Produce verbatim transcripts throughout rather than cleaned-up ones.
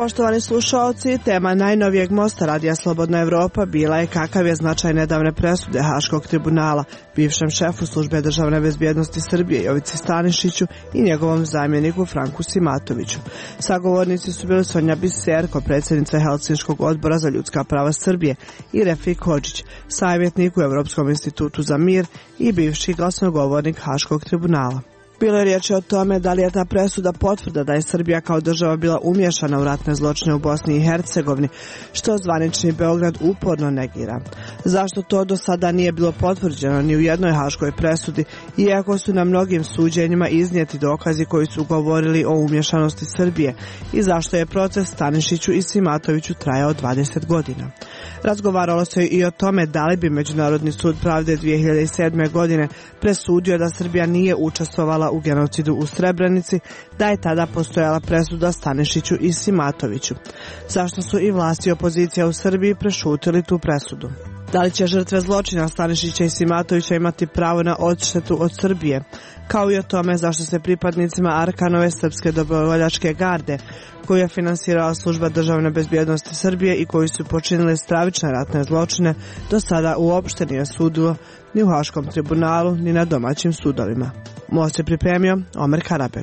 Poštovani slušaoci, tema najnovijeg mosta Radija Slobodna Evropa bila je kakav je značaj nedavne presude Haškog tribunala bivšem šefu Službe državne bezbjednosti Srbije Jovici Stanišiću i njegovom zamjeniku Franku Simatoviću. Sagovornici su bili Sonja Biserko, predsjednica Helsinškog odbora za ljudska prava Srbije, i Refik Hodžić, savjetnik u Evropskom institutu za mir i bivši glasnogovornik Haškog tribunala. Bilo je riječi o tome da li je ta presuda potvrda da je Srbija kao država bila umješana u ratne zločine u Bosni i Hercegovini, što zvanični Beograd uporno negira. Zašto to do sada nije bilo potvrđeno ni u jednoj haškoj presudi, iako su na mnogim suđenjima iznijeti dokazi koji su govorili o umješanosti Srbije, i zašto je proces Stanišiću i Simatoviću trajao dvadeset godina. Razgovaralo se i o tome da li bi Međunarodni sud pravde dvije hiljade sedme. godine presudio da Srbija nije učestvovala u genocidu u Srebrenici, da je tada postojala presuda Stanišiću i Simatoviću. Zašto su i vlasti i opozicija u Srbiji prešutili tu presudu? Da li će žrtve zločina Stanišića i Simatovića imati pravo na odštetu od Srbije? Kao i o tome zašto se pripadnicima Arkanove srpske dobrovoljačke garde, koju je finansirala Služba državne bezbjednosti Srbije i koji su počinili stravične ratne zločine, do sada uopšte nije sudilo ni u Haškom tribunalu, ni na domaćim sudovima. Most je pripremio Omer Karabeg.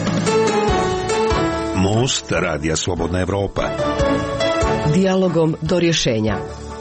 Most Radija Slobodna Evropa. Dijalogom do rješenja.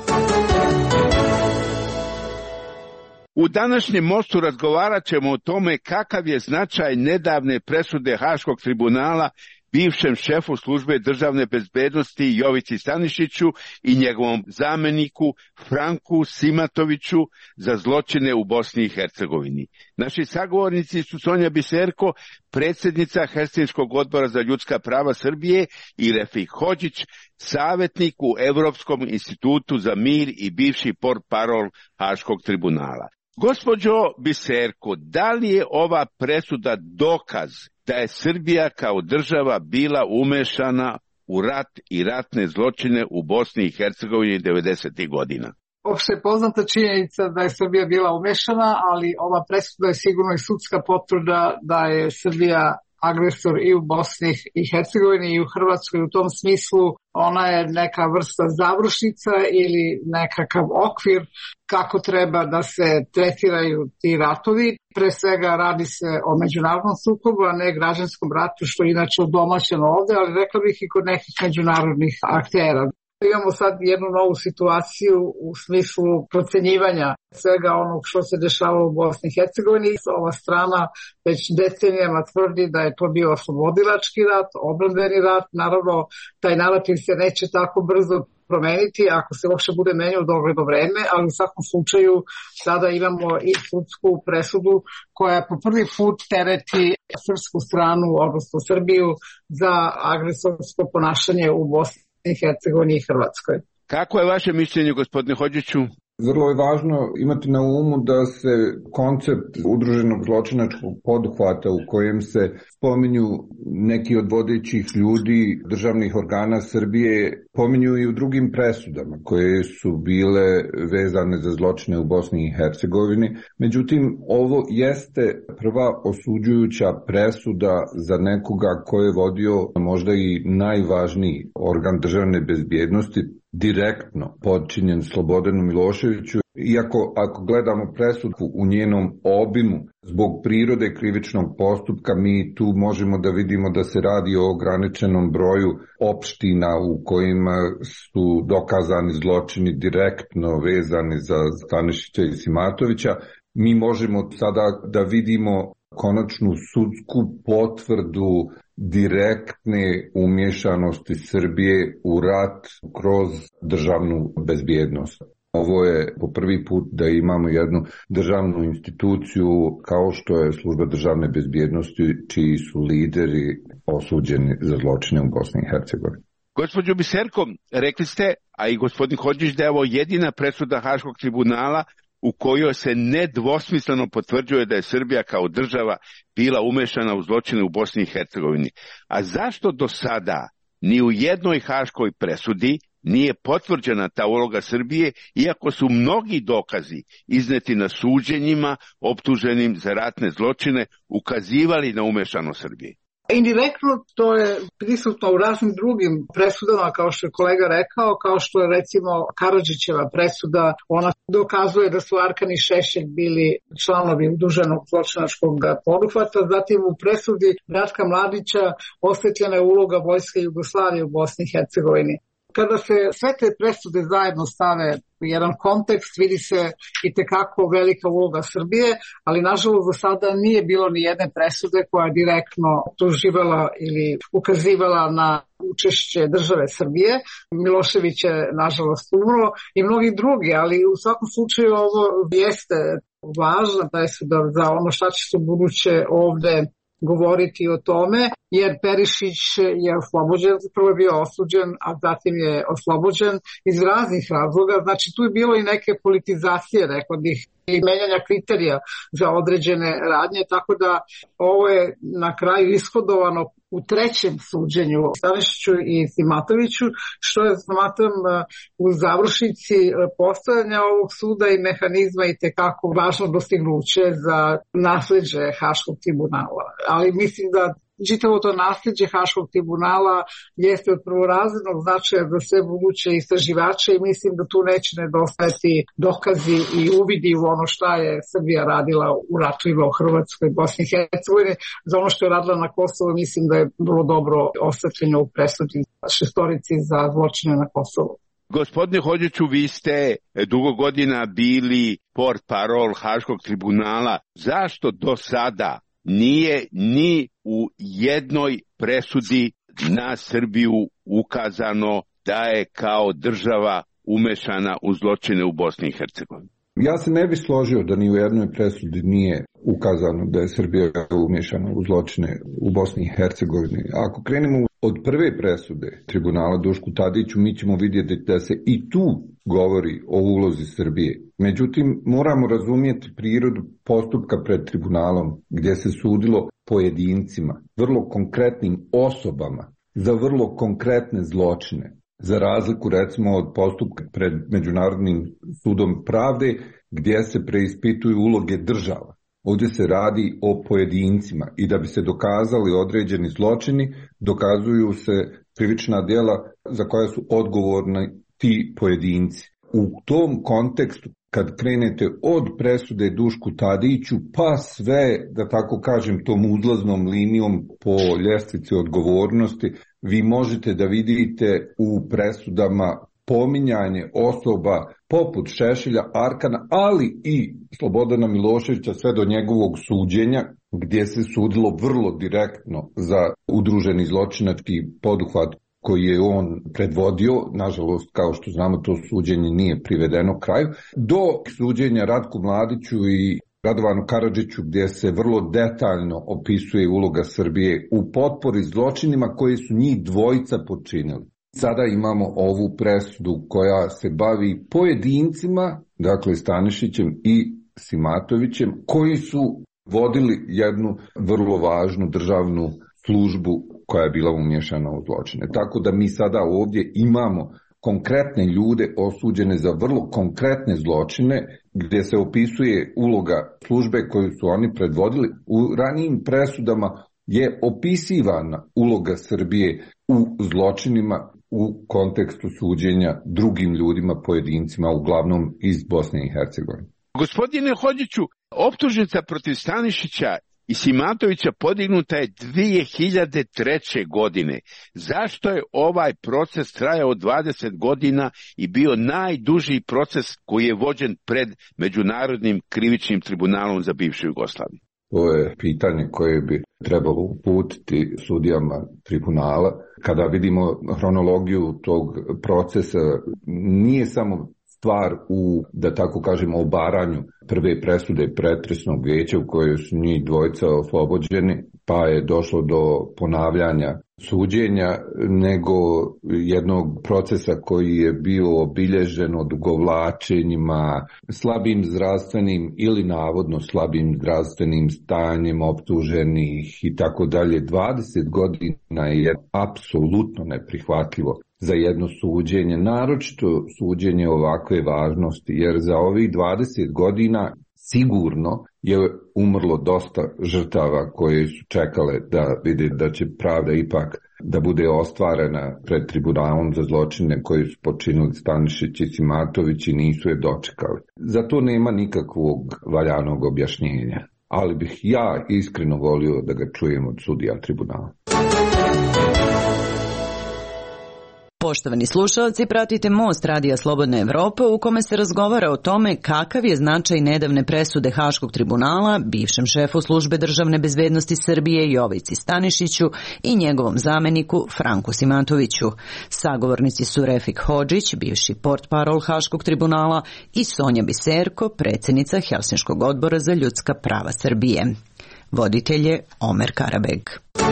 U današnjem mostu razgovarat ćemo o tome kakav je značaj nedavne presude Haškog tribunala bivšem šefu Službe državne bezbednosti Jovici Stanišiću i njegovom zamjeniku Franku Simatoviću za zločine u Bosni i Hercegovini. Naši sagovornici su Sonja Biserko, predsjednica Helsinškog odbora za ljudska prava Srbije, i Refik Hodžić, savjetnik u Evropskom institutu za mir i bivši portparol Haškog tribunala. Gospođo Biserko, da li je ova presuda dokaz da je Srbija kao država bila umešana u rat i ratne zločine u Bosni i Hercegovini devedesetih godina? Opšte je poznata činjenica da je Srbija bila umešana, ali ova presuda je sigurno i sudska potvrda da je Srbija agresor i u Bosni i Hercegovini i u Hrvatskoj. U tom smislu ona je neka vrsta završnica ili nekakav okvir kako treba da se tretiraju ti ratovi. Pre svega radi se o međunarodnom sukobu, a ne građanskom ratu, što je inače odomaćeno ovde, ali rekla bih i kod nekih međunarodnih aktera. Imamo sad jednu novu situaciju u smislu procenjivanja svega onog što se dešava u Bosni i Hercegovini. Ova strana već decenijama tvrdi da je to bio oslobodilački rat, odbrambeni rat. Naravno, taj narativ se neće tako brzo promeniti ako se uopšte bude menjao u dogledno vreme, ali u svakom slučaju sada imamo i sudsku presudu koja po prvi put tereti srpsku stranu, odnosno Srbiju, za agresorsko ponašanje u Bosni i Hercegovini i Hrvatskoj. Kako je vaše mišljenje, gospodine Hodžiću? Vrlo je važno imati na umu da se koncept udruženog zločinačkog poduhvata u kojem se spominju neki od vodećih ljudi državnih organa Srbije pominju i u drugim presudama koje su bile vezane za zločine u Bosni i Hercegovini. Međutim, ovo jeste prva osuđujuća presuda za nekoga ko je vodio možda i najvažniji organ državne bezbjednosti, direktno podčinjen Slobodanu Miloševiću, iako ako gledamo presudu u njenom obimu, zbog prirode krivičnog postupka, mi tu možemo da vidimo da se radi o ograničenom broju opština u kojima su dokazani zločini direktno vezani za Stanišića i Simatovića. Mi možemo sada da vidimo konačnu sudsku potvrdu direktne umješanosti Srbije u rat kroz državnu bezbjednost. Ovo je po prvi put da imamo jednu državnu instituciju kao što je Služba državne bezbjednosti, čiji su lideri osuđeni za zločine u Bosni i Hercegovini. Gospođo Biserko, rekli ste, a i gospodin Hodžić, da je ovo jedina presuda Haškog tribunala u kojoj se nedvosmisleno potvrđuje da je Srbija kao država bila umešana u zločine u Bosni i Hercegovini. A zašto do sada ni u jednoj haškoj presudi nije potvrđena ta uloga Srbije, iako su mnogi dokazi izneti na suđenjima optuženim za ratne zločine ukazivali na umešanost Srbije? Indirektno to je prisutno u raznim drugim presudama, kao što je kolega rekao, kao što je recimo Karadžićeva presuda. Ona dokazuje da su Arkan i Šešelj bili članovi udruženog zločinačkog poduhvata. Zatim u presudi Ratka Mladića osvetljena je uloga vojske Jugoslavije u Bosni i Hercegovini. Kada se sve te presude zajedno stave u jedan kontekst, vidi se i tekako velika uloga Srbije, ali nažalost do sada nije bilo ni jedne presude koja je direktno optuživala ili ukazivala na učešće države Srbije. Milošević je nažalost umro i mnogi drugi, ali u svakom slučaju ovo jeste važna presuda za ono šta će se u buduće ovde govoriti o tome, jer Perišić je oslobođen, prvo je bio osuđen, a zatim je oslobođen iz raznih razloga. Znači tu je bilo i neke politizacije, rekao bih, i menjanja kriterija za određene radnje, tako da ovo je na kraju ishodovano u trećem suđenju Stanišiću i Simatoviću, što je, smatram, u završnici postojanja ovog suda i mehanizma i tekako važno dostignuće za nasleđe Haškog tribunala. Ali mislim da čitavo to nasleđe Haškog tribunala jeste od prvorazrednog značaja za sve buduće istraživače i mislim da tu neće nedostajati dokazi i uvidi u ono šta je Srbija radila u ratovima u Hrvatskoj i Bosni i Hercegovini. Za ono što je radila na Kosovu mislim da je bilo dobro osvetljeno u presudi šestorici za zločine na Kosovu. Gospodine Hodžiću, vi ste dugo godina bili portparol Haškog tribunala. Zašto do sada nije ni u jednoj presudi na Srbiju ukazano da je kao država umešana u zločine u Bosni i Hercegovini? Ja se ne bih složio da ni u jednoj presudi nije ukazano da je Srbija umešana u zločine u Bosni i Hercegovini. Ako krenemo od prve presude tribunala Dušku Tadiću, mi ćemo vidjeti da se i tu govori o ulozi Srbije. Međutim, moramo razumjeti prirodu postupka pred tribunalom, gdje se sudilo pojedincima, vrlo konkretnim osobama, za vrlo konkretne zločine. Za razliku recimo od postupka pred Međunarodnim sudom pravde, gdje se preispituju uloge država. Ovdje se radi o pojedincima i da bi se dokazali određeni zločini, dokazuju se krivična djela za koja su odgovorni ti pojedinci. U tom kontekstu, kad krenete od presude Dušku Tadiću, pa sve, da tako kažem, tom uzlaznom linijom po ljestvici odgovornosti, vi možete da vidite u presudama pominjanje osoba poput Šešelja, Arkana, ali i Slobodana Miloševića sve do njegovog suđenja, gdje se sudilo vrlo direktno za udruženi zločinački poduhvat koji je on predvodio. Nažalost, kao što znamo, to suđenje nije privedeno kraju, do suđenja Ratku Mladiću i Radovanu Karadžiću, gdje se vrlo detaljno opisuje uloga Srbije u potpori zločinima koje su njih dvojica počinili. Sada imamo ovu presudu koja se bavi pojedincima, dakle Stanišićem i Simatovićem, koji su vodili jednu vrlo važnu državnu službu koja je bila umiješana u zločine. Tako da mi sada ovdje imamo konkretne ljude osuđene za vrlo konkretne zločine, gdje se opisuje uloga službe koju su oni predvodili. U ranijim presudama je opisivana uloga Srbije u zločinima u kontekstu suđenja drugim ljudima, pojedincima, uglavnom iz Bosne i Hercegovine. Gospodine Hodžiću, optužnica protiv Stanišića i Simatovića podignuta je dvije hiljade treće. godine. Zašto je ovaj proces trajao dvadeset godina i bio najduži proces koji je vođen pred Međunarodnim krivičnim tribunalom za bivšu Jugoslaviju? To je pitanje koje bi trebalo uputiti sudijama tribunala. Kada vidimo hronologiju tog procesa, nije samo stvar u, da tako kažemo, obaranju prve presude pretresnog vijeća u kojoj su njih dvojica oslobođeni, pa je došlo do ponavljanja suđenja, nego jednog procesa koji je bio obilježen odugovlačenjima, slabim zdravstvenim ili navodno slabim zdravstvenim stanjem optuženih i tako dalje. dvadeset godina je apsolutno neprihvatljivo za jedno suđenje, naročito suđenje ovakve važnosti, jer za ovih dvadeset godina sigurno je umrlo dosta žrtava koje su čekale da vide da će pravda ipak da bude ostvarena pred tribunalom za zločine koje su počinili Stanišić i Simatović i nisu je dočekali. Za to nema nikakvog valjanog objašnjenja, ali bih ja iskreno volio da ga čujem od sudija tribunala. Poštovani slušalci, pratite Most Radija Slobodna Evropa u kome se razgovara o tome kakav je značaj nedavne presude Haškog tribunala bivšem šefu Službe državne bezbednosti Srbije Jovici Stanišiću i njegovom zameniku Franku Simatoviću. Sagovornici su Refik Hodžić, bivši portparol Haškog tribunala, i Sonja Biserko, predsjednica Helsinškog odbora za ljudska prava Srbije. Voditelj je Omer Karabeg.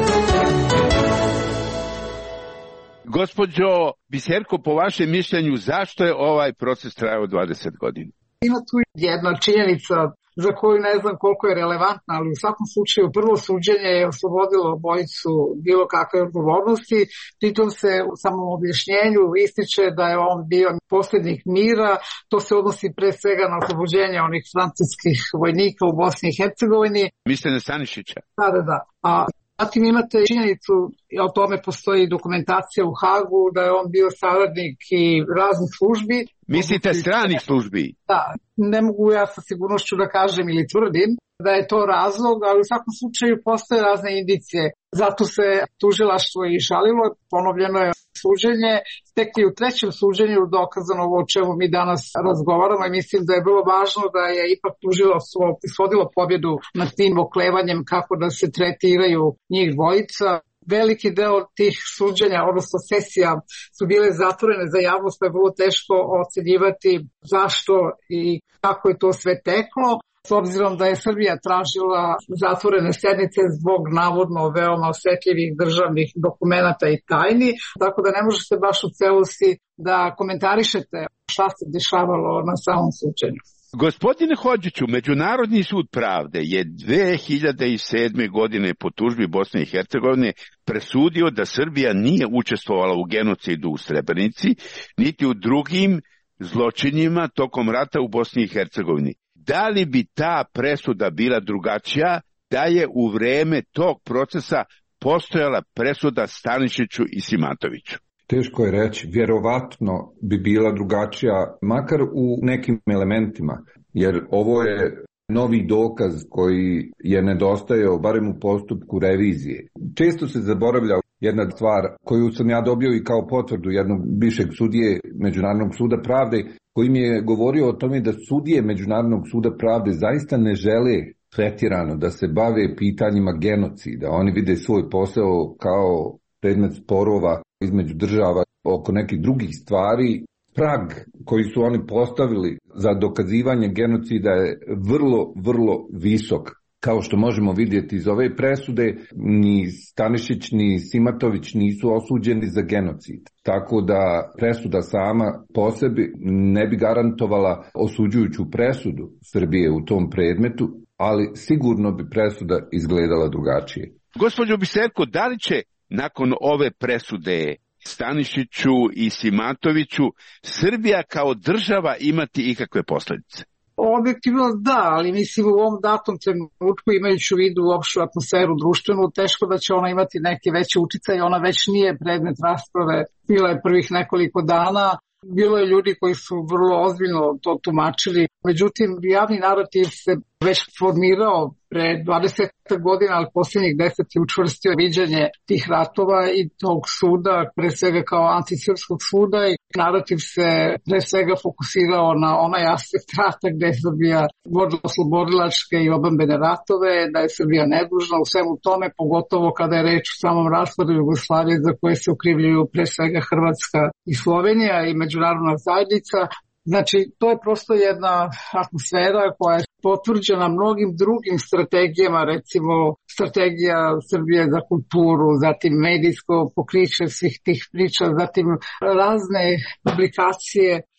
Gospođo Biserko, po vašem mišljenju, zašto je ovaj proces trajao dvadeset godina? Ima tu jedna činjenica za koju ne znam koliko je relevantna, ali u svakom slučaju prvo suđenje je oslobodilo obojicu bilo kakve odgovornosti. Pritom se u samom objašnjenju ističe da je on bio posljednik mira. To se odnosi pre svega na oslobođenje onih francuskih vojnika u Bosni i Hercegovini. Mislite na Stanišića? Da, da, da. A zatim imate činjenicu, o tome postoji dokumentacija u Hagu, da je on bio saradnik i raznih službi. Mislite stranih službi? Da, ne mogu ja sa sigurnošću da kažem ili tvrdim da je to razlog, ali u svakom slučaju postoje razne indicije. Zato se tužilaštvo i žalilo, ponovljeno je suđenje, tek i u trećem suđenju dokazano ovo o čemu mi danas razgovaramo i mislim da je bilo važno da je ipak tužilaštvo ishodilo pobjedu nad tim oklevanjem kako da se tretiraju njih dvojica. Veliki deo tih suđenja, odnosno sesija, su bile zatvorene za javnost, pa je bilo teško ocenjivati zašto i kako je to sve teklo. S obzirom da je Srbija tražila zatvorene sednice zbog navodno veoma osetljivih državnih dokumenata i tajni, tako da ne možete baš u celosti da komentarišete šta se dešavalo na samom suđenju. Gospodine Hodžiću, Međunarodni sud pravde je dve hiljade sedme. godine po tužbi Bosne i Hercegovine presudio da Srbija nije učestvovala u genocidu u Srebrenici, niti u drugim zločinima tokom rata u Bosni i Hercegovini. Da li bi ta presuda bila drugačija da je u vreme tog procesa postojala presuda Stanišiću i Simatoviću? Teško je reći, vjerovatno bi bila drugačija, makar u nekim elementima, jer ovo je novi dokaz koji je nedostajao, barem u postupku revizije. Često se zaboravlja jedna stvar koju sam ja dobio i kao potvrdu jednog bivšeg sudije Međunarodnog suda pravde, koji mi je govorio o tome da sudije Međunarodnog suda pravde zaista ne žele tretirano da se bave pitanjima genocida. Oni vide svoj posao kao predmet sporova između država oko nekih drugih stvari. Prag koji su oni postavili za dokazivanje genocida je vrlo, vrlo visok. Kao što možemo vidjeti iz ove presude, ni Stanišić ni Simatović nisu osuđeni za genocid. Tako da presuda sama po sebi ne bi garantovala osuđujuću presudu Srbije u tom predmetu, ali sigurno bi presuda izgledala drugačije. Gospođo Biserko, da li će nakon ove presude Stanišiću i Simatoviću Srbija kao država imati ikakve posljedice? Objektivno da, ali mislim u ovom datom trenutku, imajući u vidu opštu atmosferu društvenu, teško da će ona imati neki veći uticaj. Ona već nije predmet rasprave, bila je prvih nekoliko dana. Bilo je ljudi koji su vrlo ozbiljno to tumačili. Međutim, javni narativ se već formirao pre dvadeset godina, ali posljednjih deset je učvrstio viđenje tih ratova i tog suda, pre svega kao antisrpskog suda, i narativ se pre svega fokusirao na onaj aspekt rata gde je Srbija vodila oslobodilačke i obrambene ratove, da je Srbija nedužna u svemu tome, pogotovo kada je reč o samom raspadu Jugoslavije za koje se ukrivljuju pre svega Hrvatska i Slovenija i međunarodna zajednica. Znači, to je prosto jedna atmosfera koja je potvrđena mnogim drugim strategijama, recimo strategija Srbije za kulturu, zatim medijsko pokriće svih tih priča, zatim razne publikacije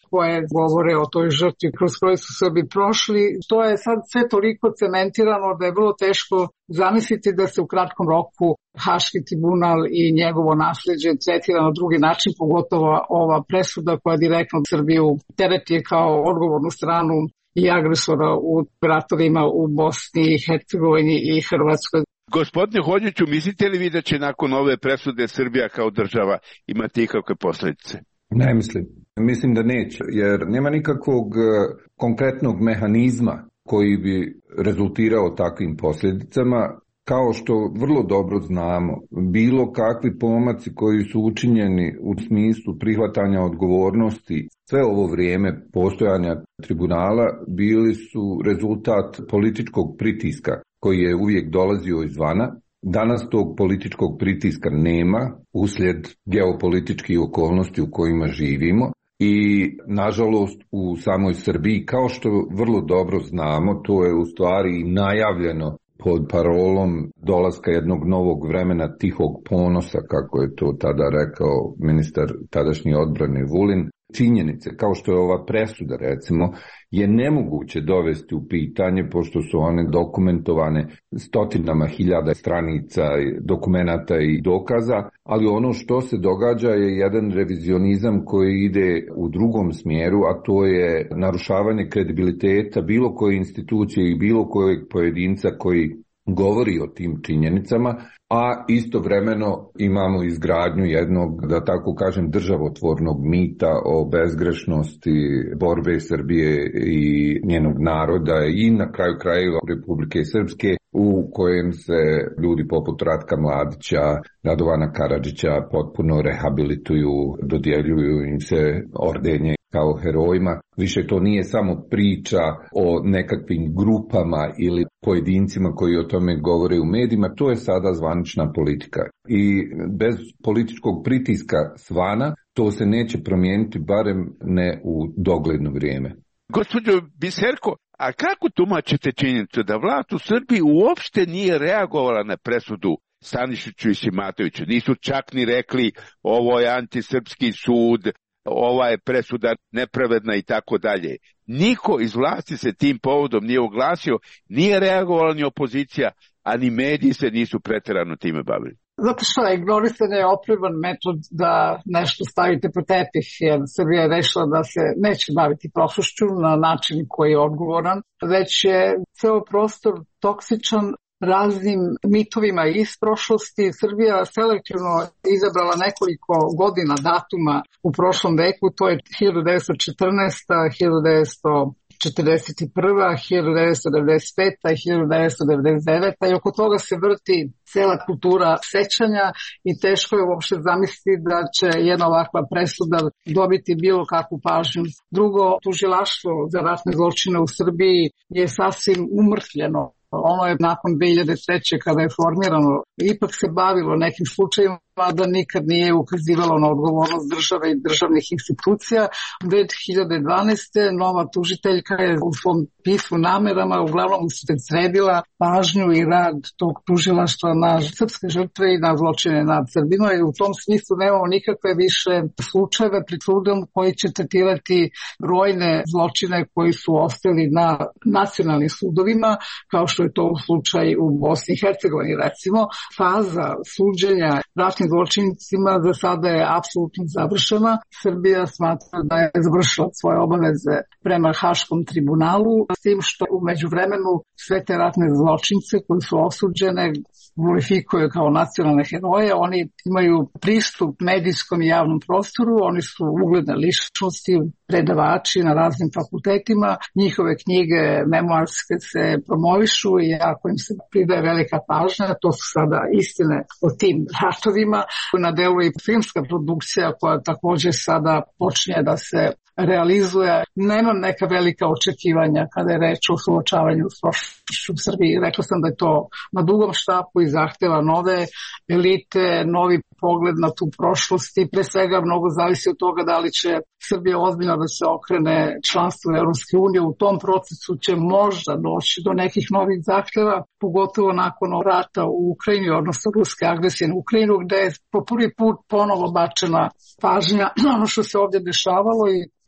koje govore o toj žrtvi kroz koje su Srbi prošli. To je sad sve toliko cementirano da je vrlo teško zamisliti da se u kratkom roku Haški tribunal i njegovo nasleđe tretira na drugi način, pogotovo ova presuda koja direktno Srbiju tereti kao odgovornu stranu i agresora u ratovima u Bosni i Hercegovini i Hrvatskoj. Gospodine Hodžiću, mislite li vi da će nakon ove presude Srbija kao država imati ikakve posljedice? Ne mislim. Mislim da neće, jer nema nikakvog konkretnog mehanizma koji bi rezultirao takvim posljedicama. Kao što vrlo dobro znamo, bilo kakvi pomaci koji su učinjeni u smislu prihvatanja odgovornosti sve ovo vrijeme postojanja tribunala bili su rezultat političkog pritiska koji je uvijek dolazio izvana. Danas tog političkog pritiska nema uslijed geopolitičkih okolnosti u kojima živimo i nažalost u samoj Srbiji, kao što vrlo dobro znamo, to je u stvari najavljeno pod parolom dolaska jednog novog vremena tihog ponosa, kako je to tada rekao ministar tadašnje odbrane Vulin. Činjenice, kao što je ova presuda recimo, je nemoguće dovesti u pitanje, pošto su one dokumentovane stotinama hiljada stranica dokumenata i dokaza, ali ono što se događa je jedan revizionizam koji ide u drugom smjeru, a to je narušavanje kredibiliteta bilo koje institucije i bilo kojeg pojedinca koji govori o tim činjenicama, a istovremeno imamo izgradnju jednog, da tako kažem, državotvornog mita o bezgrešnosti borbe Srbije i njenog naroda i na kraju krajeva Republike Srpske, u kojem se ljudi poput Ratka Mladića, Radovana Karadžića potpuno rehabilituju, dodjeljuju im se ordenje kao herojima. Više to nije samo priča o nekakvim grupama ili pojedincima koji o tome govore u medijima, to je sada zvanična politika. I bez političkog pritiska svana to se neće promijeniti, barem ne u dogledno vrijeme. Gospođo Biserko, a kako tumačite činjenicu da vlast u Srbiji uopšte nije reagovala na presudu Stanišiću i Simatoviću? Nisu čak ni rekli ovo je antisrpski sud, ova je presuda nepravedna i tako dalje. Niko iz vlasti se tim povodom nije oglasio, nije reagovala ni opozicija, a ni mediji se nisu pretjerano time bavili. Zato što ignorisanje je oprivan metod da nešto stavite po tepih, jer Srbija je rešila da se neće baviti prošlošću na način koji je odgovoran, već je ceo prostor toksičan raznim mitovima iz prošlosti. Srbija selektivno izabrala nekoliko godina datuma u prošlom veku, to je hiljadu devetsto četrnaesta, hiljadu devetsto četrdeset prva, hiljadu devetsto devedeset peta i hiljadu devetsto devedeset deveta i oko toga se vrti cela kultura sećanja i teško je uopšte zamisliti da će jedna ovakva presuda dobiti bilo kakvu pažnju. Drugo, tužilaštvo za ratne zločine u Srbiji je sasvim umrtvljeno. Ono je nakon dve hiljade treće kada je formirano ipak se bavilo nekim slučajima da nikad nije ukazivalo na odgovornost države i državnih institucija. dve hiljade dvanaeste. nova tužiteljka je u svom pismu namerama uglavnom usredsredila pažnju i rad tog tužilaštva na srpske žrtve i na zločine nad Srbima i u tom smislu nemamo nikakve više slučajeve pred sudom koji će tretirati brojne zločine koji su ostali na nacionalnim sudovima, kao što je to u slučaju u Bosni i Hercegovini recimo. Faza suđenja ratnim zločincima za sada je apsolutno završena. Srbija smatra da je završila svoje obaveze prema Haškom tribunalu, s tim što u međuvremenu sve te ratne zločince koji su osuđene glorifikuju kao nacionalne heroje. Oni imaju pristup medijskom i javnom prostoru, oni su ugledne ličnosti, predavači na raznim fakultetima, njihove knjige memoarske se promovišu i ako im se pridaje velika pažnja, to su sada istine o tim ratovima. Na delu i filmska produkcija koja također sada počinje da se realizuje. Nemam neka velika očekivanja kada je reč o suočavanju s prošlošću u Srbiji. Rekla sam da je to na dugom štapu i zahteva nove elite, novi pogled na tu prošlost i pre svega mnogo zavisi od toga da li će Srbija ozbiljno da se okrene članstvu Evropske unije. U tom procesu će možda doći do nekih novih zahteva, pogotovo nakon rata u Ukrajini, odnosno ruske agresije na Ukrajinu, gde je po prvi put ponovo bačena pažnja ono što se ovdje dešavalo i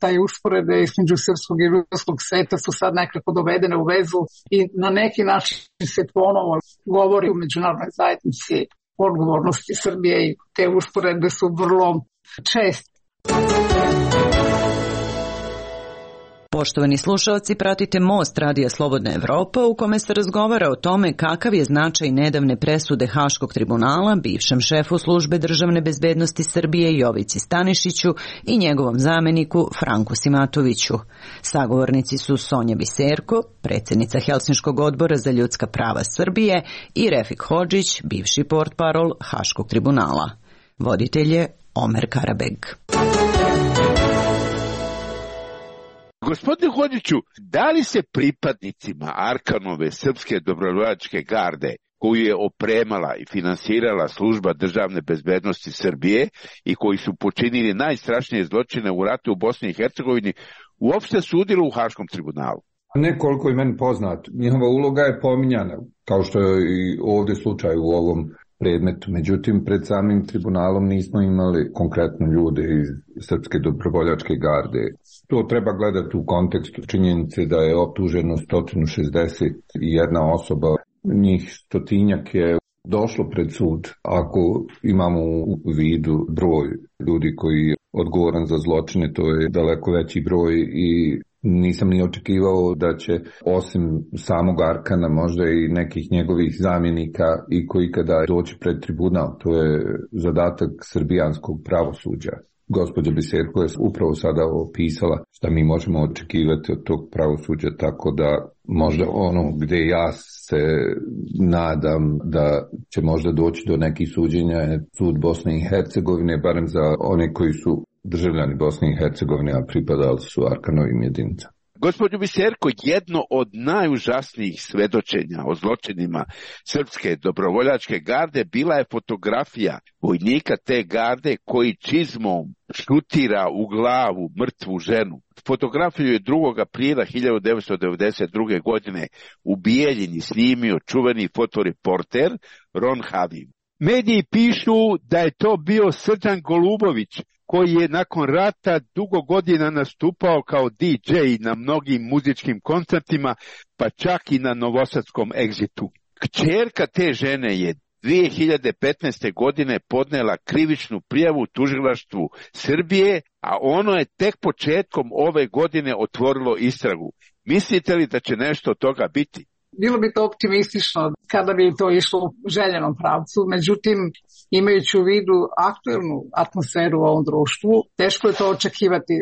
taj usporede između srpskog i ruskog sveta su sad nekako dovedene u vezu i na neki način se ponovo govori u međunarodnoj zajednici o odgovornosti Srbije i te usporede su vrlo česte. Poštovani slušalci, pratite Most Radija Slobodna Evropa u kome se razgovara o tome kakav je značaj nedavne presude Haškog tribunala bivšem šefu službe državne bezbednosti Srbije Jovici Stanišiću i njegovom zameniku Franku Simatoviću. Sagovornici su Sonja Biserko, predsjednica Helsinškog odbora za ljudska prava Srbije, i Refik Hodžić, bivši portparol Haškog tribunala. Voditelj je Omer Karabeg. Gospodine Hodžiću, da li se pripadnicima Arkanove srpske dobrovoljačke garde, koju je opremala i finansirala služba državne bezbednosti Srbije i koji su počinili najstrašnije zločine u ratu u Bosni i Hercegovini, uopšte sudilo u Haškom tribunalu? Ne koliko je meni poznato. Njihova uloga je pominjana, kao što je i ovdje slučaj u ovom predmetu. Međutim, pred samim tribunalom nismo imali konkretno ljude iz srpske dobrovoljačke garde. To treba gledati u kontekstu činjenice da je optuženo sto šezdeset jedna osoba. Njih stotinjak je došlo pred sud. Ako imamo u vidu broj ljudi koji je odgovoran za zločine, to je daleko veći broj i nisam ni očekivao da će osim samog Arkana možda i nekih njegovih zamjenika i koji kada doći pred tribunal. To je zadatak srbijanskog pravosuđa. Gospođa Biserko je upravo sada opisala šta mi možemo očekivati od tog pravosuđa, tako da možda ono gdje ja se nadam da će možda doći do nekih suđenja je sud Bosne i Hercegovine, barem za one koji su državljani Bosne i Hercegovine, a pripadali su Arkanovim jedinicama. Gospođo Biserko, jedno od najužasnijih svedočenja o zločinima srpske dobrovoljačke garde bila je fotografija vojnika te garde koji čizmom šutira u glavu mrtvu ženu. Fotografiju je drugog aprila hiljadu devetsto devedeset druge. godine u Bijeljini snimio čuveni fotoreporter Ron Havim. Mediji pišu da je to bio Srđan Golubović, koji je nakon rata dugo godina nastupao kao di džej na mnogim muzičkim koncertima, pa čak i na novosadskom Exitu. Kćerka te žene je dvije hiljade petnaeste. godine podnela krivičnu prijavu tužilaštvu Srbije, a ono je tek početkom ove godine otvorilo istragu. Mislite li da će nešto od toga biti? Bilo bi to optimistično kada bi to išlo u željenom pravcu, međutim, imajući u vidu aktuelnu atmosferu u ovom društvu, teško je to očekivati.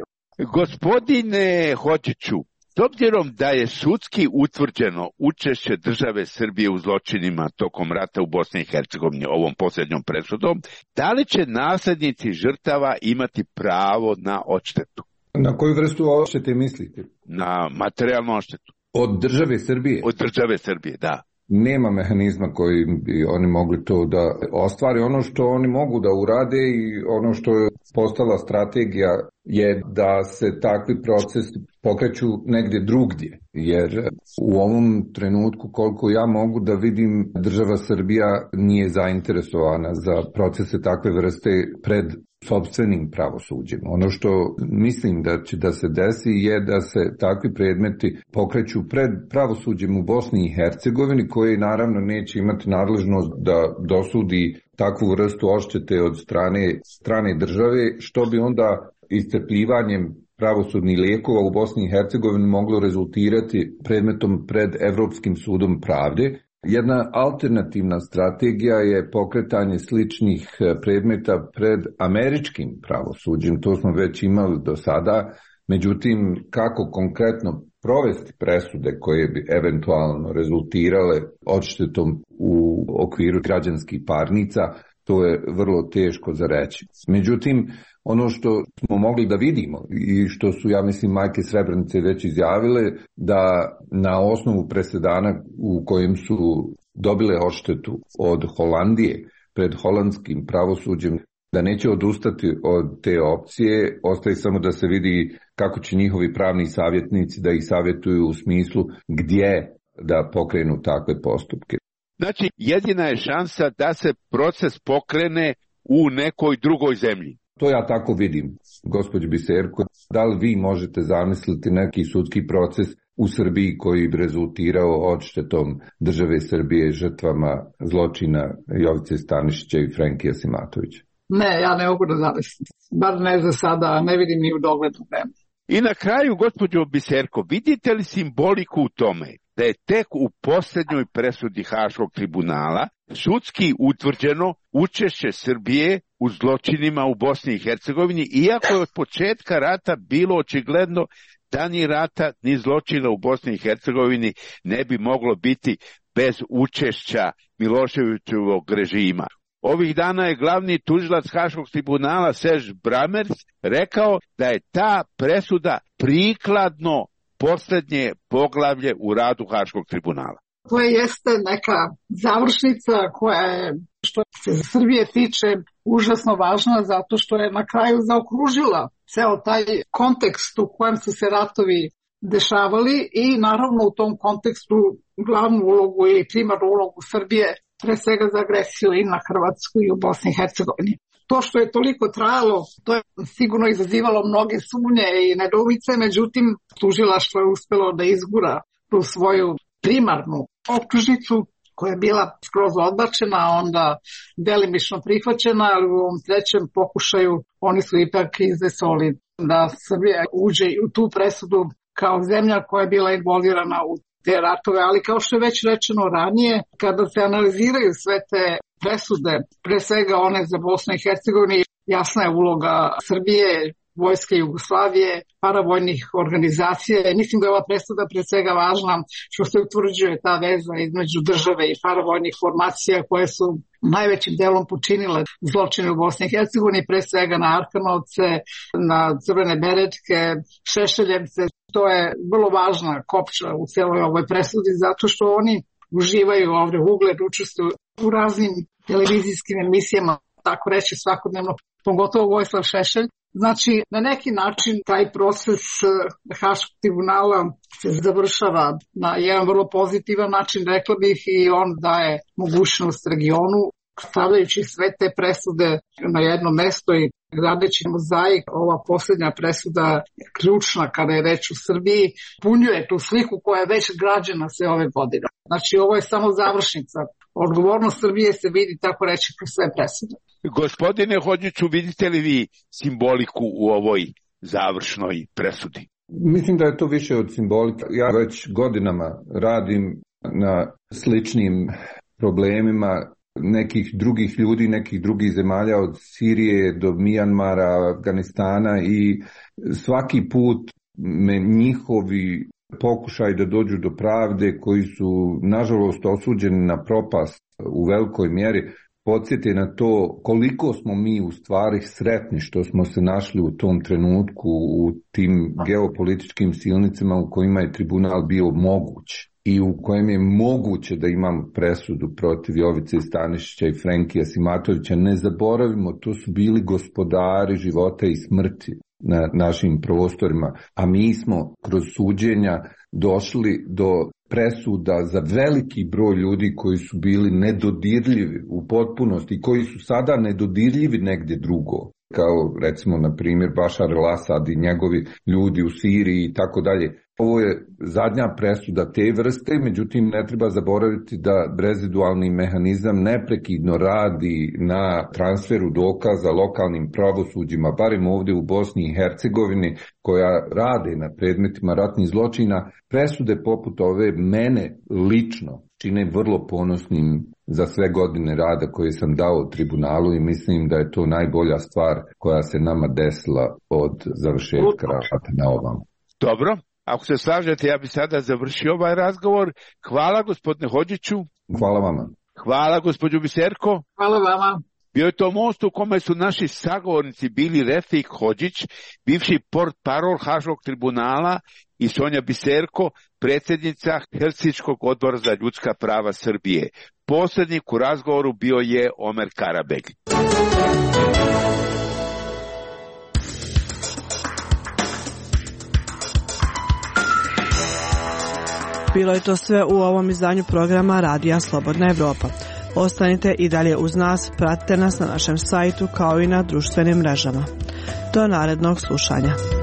Gospodine Hodžiću, s obzirom da je sudski utvrđeno učešće države Srbije u zločinima tokom rata u Bosni i Hercegovini ovom posljednjom presudom, da li će naslednici žrtava imati pravo na odštetu? Na koju vrstu odštete mislite? Na materijalnu odštetu. Od države Srbije? Od države Srbije, da. Nema mehanizma koji bi oni mogli to da ostvare. Ono što oni mogu da urade i ono što je postala strategija je da se takvi procesi pokreću negdje drugdje. Jer u ovom trenutku, koliko ja mogu da vidim, država Srbija nije zainteresovana za procese takve vrste pred sopstvenim pravosuđem. Ono što mislim da će da se desi je da se takvi predmeti pokreću pred pravosuđem u Bosni i Hercegovini, koji naravno neće imati nadležnost da dosudi takvu vrstu odštete od strane, strane države, što bi onda iscrpljivanjem pravosudnih lijekova u Bosni i Hercegovini moglo rezultirati predmetom pred Evropskim sudom pravde. Jedna alternativna strategija je pokretanje sličnih predmeta pred američkim pravosuđem. To smo već imali do sada. Međutim, kako konkretno provesti presude koje bi eventualno rezultirale odštetom u okviru građanskih parnica, to je vrlo teško za reći. Međutim, ono što smo mogli da vidimo i što su, ja mislim, majke Srebrenice već izjavile, da na osnovu presedana u kojem su dobile odštetu od Holandije pred holandskim pravosuđem, da neće odustati od te opcije, ostaje samo da se vidi kako će njihovi pravni savjetnici da ih savjetuju u smislu gdje da pokrenu takve postupke. Znači, jedina je šansa da se proces pokrene u nekoj drugoj zemlji. To ja tako vidim, gospođo Biserko. Da li vi možete zamisliti neki sudski proces u Srbiji koji bi rezultirao odštetom države Srbije žrtvama zločina Jovice Stanišića i Frenkija Simatovića? Ne, ja ne mogu da zamislim. Bar ne za sada, ne vidim ni u doglednu vremenu. I na kraju, gospođo Biserko, vidite li simboliku u tome da je tek u posljednjoj presudi Haškog tribunala sudski utvrđeno učešće Srbije u zločinima u Bosni i Hercegovini, iako je od početka rata bilo očigledno da ni rata ni zločina u Bosni i Hercegovini ne bi moglo biti bez učešća Miloševićevog režima. Ovih dana je glavni tužilac Haškog tribunala Serge Bramers rekao da je ta presuda prikladno posljednje poglavlje u radu Haškog tribunala. To jeste neka završnica koja je, što se Srbije tiče, užasno važna zato što je na kraju zaokružila ceo taj kontekst u kojem su se ratovi dešavali i naravno u tom kontekstu glavnu ulogu ili primarnu ulogu Srbije pre svega za agresiju i na Hrvatsku i u Bosni i Hercegovini. To što je toliko trajalo, to je sigurno izazivalo mnoge sumnje i nedoumice, međutim tužilaštvo je uspelo da izgura tu svoju primarnu optužnicu koja je bila skroz odbačena, a onda delimično prihvaćena, ali u ovom trećem pokušaju oni su ipak izvesoli da Srbija uđe u tu presudu kao zemlja koja je bila involvirana u te ratove, ali kao što je već rečeno ranije, kada se analiziraju sve te presude, pre svega one za Bosnu i Hercegovini, jasna je uloga Srbije, Vojske Jugoslavije, paravojnih organizacija. Mislim da je ova presuda pre svega važna što se utvrđuje ta veza između države i paravojnih formacija koje su najvećim delom počinile zločine u Bosni i Hercegovini, pre svega na Arkanovce, na Crvene beretke, Šešeljevce. To je vrlo važna kopča u celoj ovoj presudi zato što oni uživaju ovde ugled, učestvuju u raznim televizijskim emisijama, tako reći svakodnevno, pogotovo Vojislav Šešelj. Znači, na neki način taj proces Haškog tribunala se završava na jedan vrlo pozitivan način, rekla bih, i on daje mogućnost regionu, stavljajući sve te presude na jedno mesto i gradeći mozaik. Ova posljednja presuda je ključna kada je reč u Srbiji, punjuje tu sliku koja je već građena sve ove godine. Znači, ovo je samo završnica. Odgovornost Srbije se vidi, tako reći, kroz sve presude. Gospodine Hodžiću, vidite li vi simboliku u ovoj završnoj presudi? Mislim da je to više od simbolike. Ja već godinama radim na sličnim problemima nekih drugih ljudi, nekih drugih zemalja od Sirije do Mijanmara, Afganistana i svaki put me njihovi pokušaj da dođu do pravde koji su nažalost osuđeni na propast u velikoj mjeri podsjeti na to koliko smo mi u stvari sretni što smo se našli u tom trenutku u tim geopolitičkim silnicama u kojima je tribunal bio moguć i u kojem je moguće da imamo presudu protiv Jovice Stanišića i Frenkija Simatovića. Ne zaboravimo, to su bili gospodari života i smrti na našim prostorima, a mi smo kroz suđenja došli do presuda za veliki broj ljudi koji su bili nedodirljivi u potpunosti, koji su sada nedodirljivi negdje drugo, kao recimo na primjer Bašar al-Asad i njegovi ljudi u Siriji i tako dalje. Ovo je zadnja presuda te vrste, međutim ne treba zaboraviti da rezidualni mehanizam neprekidno radi na transferu dokaza lokalnim pravosuđima, barem ovdje u Bosni i Hercegovini, koja rade na predmetima ratnih zločina. Presude poput ove mene lično čine vrlo ponosnim za sve godine rada koje sam dao u tribunalu i mislim da je to najbolja stvar koja se nama desila od završetka rata na ovom. Dobro. Ako se slažete, ja bih sada završio ovaj razgovor. Hvala gospodine Hodžiću. Hvala vama. Hvala gospođo Biserko. Hvala vama. Bio je to most u kome su naši sagovornici bili Refik Hodžić, bivši portparol Haškog tribunala, i Sonja Biserko, predsjednica Helsinškog odbora za ljudska prava Srbije. Posrednik u razgovoru bio je Omer Karabeg. Bilo je to sve u ovom izdanju programa Radija Slobodna Evropa. Ostanite i dalje uz nas, pratite nas na našem sajtu kao i na društvenim mrežama. Do narednog slušanja.